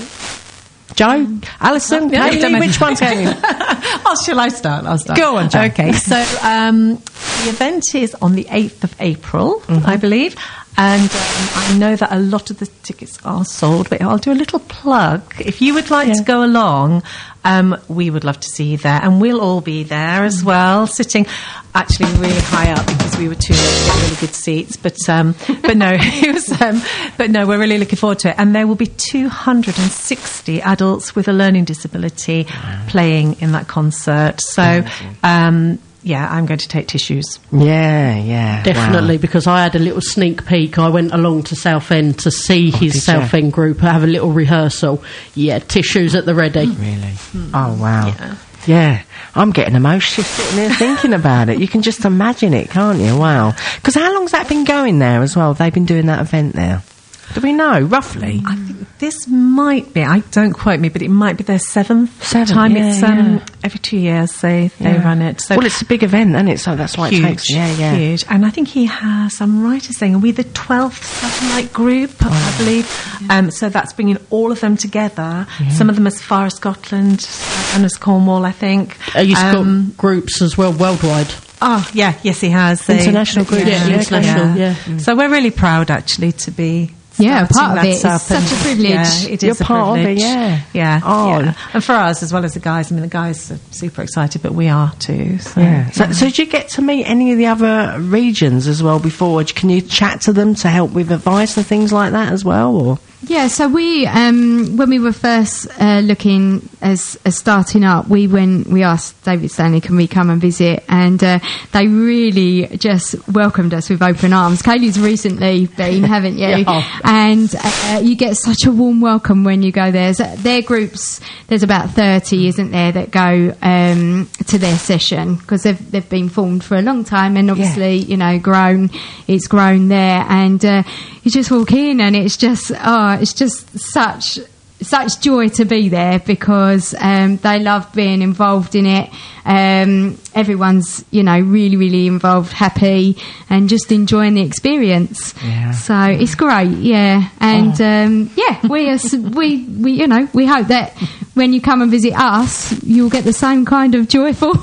[SPEAKER 4] Joe, Alison,
[SPEAKER 16] Yeah,
[SPEAKER 4] Hayley,
[SPEAKER 16] don't
[SPEAKER 4] which one's going?
[SPEAKER 16] Oh, shall I start? I'll start.
[SPEAKER 4] Go on, Jo.
[SPEAKER 16] Okay, so um, the event is on the eighth of April,
[SPEAKER 4] Mm-hmm.
[SPEAKER 16] I believe. And um, I know that a lot of the tickets are sold, but I'll do a little plug. If you would like to go along, um, we would love to see you there. And we'll all be there as well, sitting actually really high up because we were too late to get really good seats. But um, but no, it was, um, but no, we're really looking forward to it. And there will be two hundred sixty adults with a learning disability playing in that concert. So, um, yeah, I'm going to take tissues.
[SPEAKER 4] Yeah, yeah.
[SPEAKER 17] Definitely,
[SPEAKER 4] Wow.
[SPEAKER 17] because I had a little sneak peek. I went along to Southend to see
[SPEAKER 4] Oh,
[SPEAKER 17] his
[SPEAKER 4] did
[SPEAKER 17] Southend group, have a little rehearsal. Yeah, tissues at the ready.
[SPEAKER 4] Really? Oh, wow. Yeah. yeah. I'm getting emotional sitting there thinking about it. You can just imagine it, can't you? Wow. Because how long's that been going there as well? They've been doing that event there. Do we know, roughly?
[SPEAKER 16] I think this might be, I don't quote me, but it might be their seventh
[SPEAKER 4] Seventh,
[SPEAKER 16] time.
[SPEAKER 4] yeah,
[SPEAKER 16] it's um,
[SPEAKER 4] yeah.
[SPEAKER 16] every two years they, they
[SPEAKER 4] Yeah.
[SPEAKER 16] run it. So
[SPEAKER 4] well, it's a big event, isn't it? So that's why
[SPEAKER 16] huge,
[SPEAKER 4] it takes... Yeah, yeah.
[SPEAKER 16] huge. And I think he has, I'm right in saying, we're the twelfth satellite group, I believe. Um, so that's bringing all of them together. Some of them as far as Scotland and as Cornwall, I think.
[SPEAKER 17] Uh, He's
[SPEAKER 16] Um,
[SPEAKER 17] got groups as well worldwide.
[SPEAKER 16] Oh, yeah, yes, he has. They-
[SPEAKER 17] International groups,
[SPEAKER 16] Yeah,
[SPEAKER 17] yeah, international, yeah.
[SPEAKER 16] So we're really proud, actually, to be...
[SPEAKER 15] Yeah,
[SPEAKER 16] starting
[SPEAKER 15] part of
[SPEAKER 16] that
[SPEAKER 15] it. It's
[SPEAKER 16] up
[SPEAKER 15] such
[SPEAKER 16] and-
[SPEAKER 15] a privilege.
[SPEAKER 16] Yeah, it
[SPEAKER 4] You're
[SPEAKER 16] is a
[SPEAKER 4] part of it,
[SPEAKER 16] privilege.
[SPEAKER 4] yeah.
[SPEAKER 16] Yeah.
[SPEAKER 4] Oh.
[SPEAKER 16] yeah. And for us, as well as the guys, I mean, the guys are super excited, but we are too. So,
[SPEAKER 4] Yeah. So, so did you get to meet any of the other regions as well before? Can you chat to them to help with advice and things like that as well? Or
[SPEAKER 15] Yeah, so we, um, when we were first uh, looking as, as starting up, we went, we asked David Stanley, can we come and visit? And uh, they really just welcomed us with open arms. Kaylee's recently been, haven't you?
[SPEAKER 4] Yeah.
[SPEAKER 15] And uh, you get such a warm welcome when you go there. So their groups, there's about thirty, isn't there, that go um, to their session because they've, they've been formed for a long time and obviously, you know, grown, it's grown there. And uh, you just walk in and it's just, oh, it's just such such joy to be there because um, they love being involved in it. Um, everyone's, you know, really, really involved, happy, and just enjoying the experience.
[SPEAKER 4] Yeah.
[SPEAKER 15] So it's great, yeah. And um, yeah, we, are, s- we, we, you know, we hope that when you come and visit us, you'll get the same kind of joyful,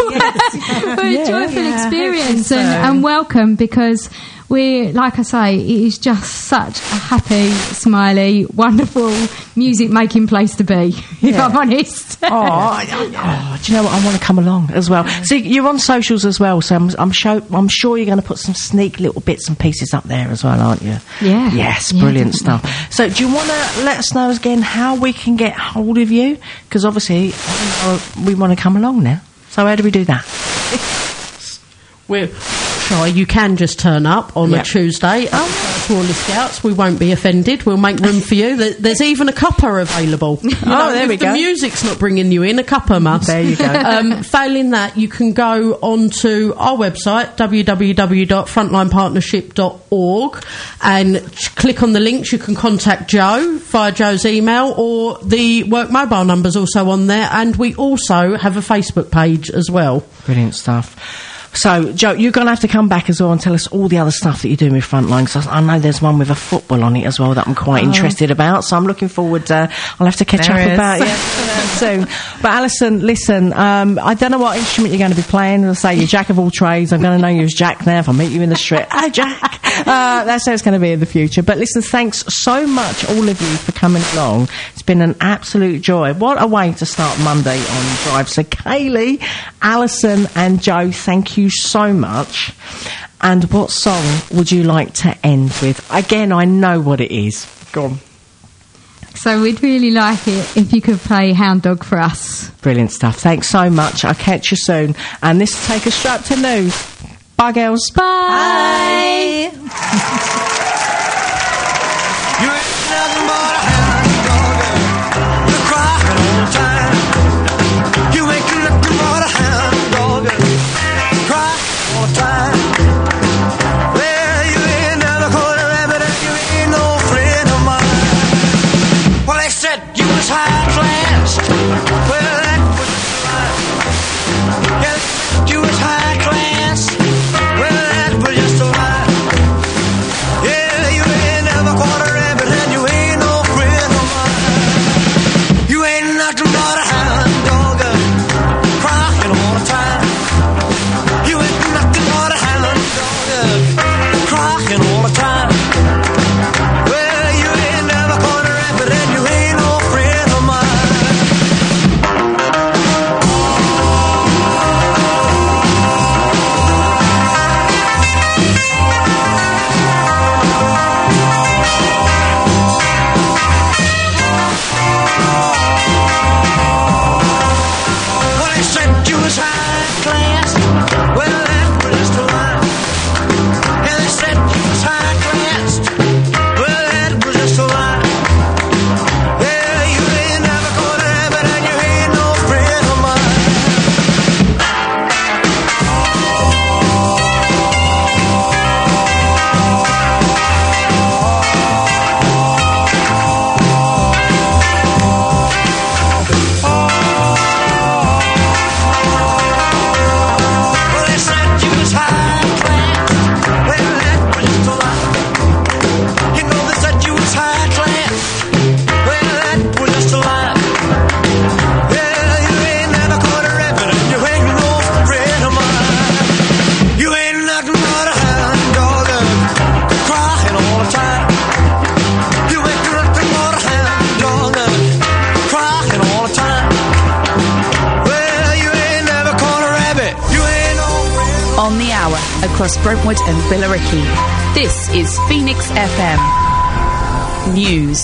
[SPEAKER 16] Yeah,
[SPEAKER 15] joyful
[SPEAKER 16] yeah,
[SPEAKER 15] experience
[SPEAKER 16] hopefully
[SPEAKER 15] and,
[SPEAKER 16] so.
[SPEAKER 15] and welcome because. We're, like I say, it is just such a happy, smiley, wonderful music-making place to be, if
[SPEAKER 4] Yeah.
[SPEAKER 15] I'm honest.
[SPEAKER 4] oh, I- I- oh, do you know what? I want to come along as well. So you're on socials as well. So I'm, I'm, show, I'm sure you're going to put some sneak little bits and pieces up there as well, aren't you?
[SPEAKER 15] Yeah.
[SPEAKER 4] Yes,
[SPEAKER 15] Yeah,
[SPEAKER 4] brilliant
[SPEAKER 15] definitely.
[SPEAKER 4] stuff. So do you want to let us know again how we can get hold of you? Because obviously uh, we want to come along now. So how do we do that?
[SPEAKER 17] We're shy. You can just turn up on
[SPEAKER 4] Yeah.
[SPEAKER 17] a Tuesday at oh. Crawley Scouts. We won't be offended. We'll make room for you. There- There's even a cuppa available. You
[SPEAKER 4] Oh, there
[SPEAKER 17] if
[SPEAKER 4] we
[SPEAKER 17] the
[SPEAKER 4] go.
[SPEAKER 17] music's not bringing you in, a cuppa must.
[SPEAKER 4] There you go.
[SPEAKER 17] Um, failing that, you can go onto our website, w w w dot frontline partnership dot org, and ch- click on the links. You can contact Joe via Joe's email, or the work mobile number's also on there. And we also have a Facebook page as well.
[SPEAKER 4] Brilliant stuff. So, Joe, you're going to have to come back as well and tell us all the other stuff that you're doing with Frontline. Because I know there's one with a football on it as well that I'm quite
[SPEAKER 16] Oh.
[SPEAKER 4] interested about. So I'm looking forward to... I'll have to catch
[SPEAKER 16] There
[SPEAKER 4] up
[SPEAKER 16] is.
[SPEAKER 4] about it soon. But Alison, listen, um, I don't know what instrument you're going to be playing. As I say, you're Jack of all trades. I'm going to know you as Jack now if I meet you in the street. Hi, Jack. Uh, that's how it's going to be in the future. But listen, thanks so much, all of you, for coming along. It's been an absolute joy. What a way to start Monday on Drive. So, Kaylee, Alison and Joe, thank you so much. And what song would you like to end with? Again, I know what it is. Go on.
[SPEAKER 15] So we'd really like it if you could play Hound Dog for us.
[SPEAKER 4] Brilliant stuff. Thanks so much. I'll catch you soon. And this will take us straight up to news.
[SPEAKER 16] Bye, girls.
[SPEAKER 4] Bye.
[SPEAKER 18] You ain't nothing but a hound dog. You're crying all the time. You ain't nothing but a hound dog. Crying all the time. Well, you ain't never caught a rabbit and you ain't no friend of mine. Well, they said you was high class. Well, that was right. Yeah, they said you was high class. Well, that was just a lie. Yeah, you ain't never caught a rabbit and you ain't no friend of mine. You ain't nothing but a hound dog, crying all the time. You ain't nothing but a hound dog, crying all the time. Well, you ain't never caught a rabbit and you ain't no friend of mine. Well, they said you was high class. Well, that was just a lie. Yeah, they said you was high class. Well, that was just a lie. Yeah, you ain't never caught a rabbit and you ain't no friend of mine. Well, they said you was high class. Well, that was just a lie. You know they said you was high class. Well, that was just a lie. Yeah, you ain't never caught a rabbit and you ain't no friend of mine. You ain't nothing but a hound dog, crying all the time. You ain't nothing but a hound dog, crying all the time. Well, you ain't never caught a rabbit. You ain't no friend.
[SPEAKER 5] On the hour, across Brentwood and Billericay. This is Phoenix F M News.